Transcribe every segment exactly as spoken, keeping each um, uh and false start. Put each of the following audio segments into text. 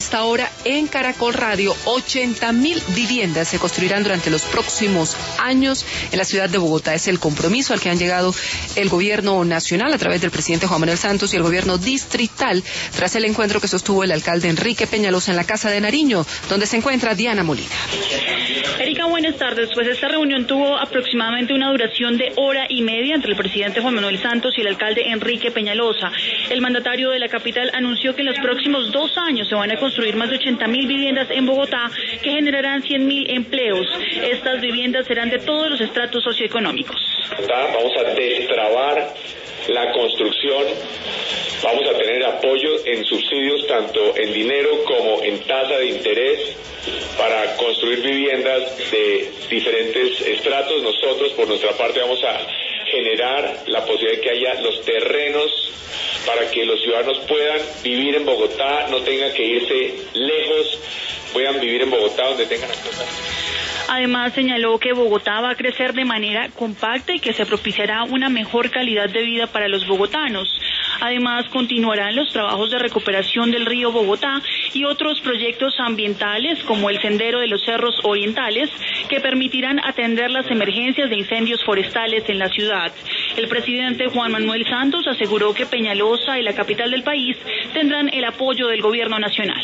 esta hora en Caracol Radio. ochenta mil viviendas se construirán durante los próximos años en la ciudad de Bogotá. Es el compromiso al que han llegado el gobierno nacional a través del presidente Juan Manuel Santos y el gobierno distrital tras el encuentro que sostuvo el alcalde Enrique Peñalosa en la Casa de Nariño, donde se encuentra Diana Molina. Erika, buenas tardes. Pues esta reunión tuvo aproximadamente una duración de hora y media entre el presidente Juan Manuel Santos y el alcalde Enrique Peñalosa. El mandatario de la capital anunció que en los próximos dos años se van a construir más de ochenta mil viviendas en Bogotá que generarán cien mil empleos. Estas viviendas serán de todos los estratos socioeconómicos. Vamos a destrabar la construcción, vamos a tener apoyo en subsidios tanto en dinero como en tasa de interés para construir viviendas de diferentes estratos. Nosotros por nuestra parte vamos a generar la posibilidad de que haya los terrenos para que los ciudadanos puedan vivir en Bogotá, no tengan que irse lejos, puedan vivir en Bogotá donde tengan acceso. Además, señaló que Bogotá va a crecer de manera compacta y que se propiciará una mejor calidad de vida para los bogotanos. Además, continuarán los trabajos de recuperación del río Bogotá y otros proyectos ambientales como el Sendero de los Cerros Orientales que permitirán atender las emergencias de incendios forestales en la ciudad. El presidente Juan Manuel Santos aseguró que Peñalosa y la capital del país tendrán el apoyo del gobierno nacional.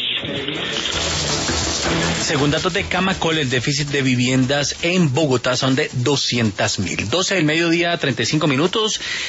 Según datos de Camacol, el déficit de viviendas en Bogotá son de doscientas mil. doce del mediodía, treinta y cinco minutos.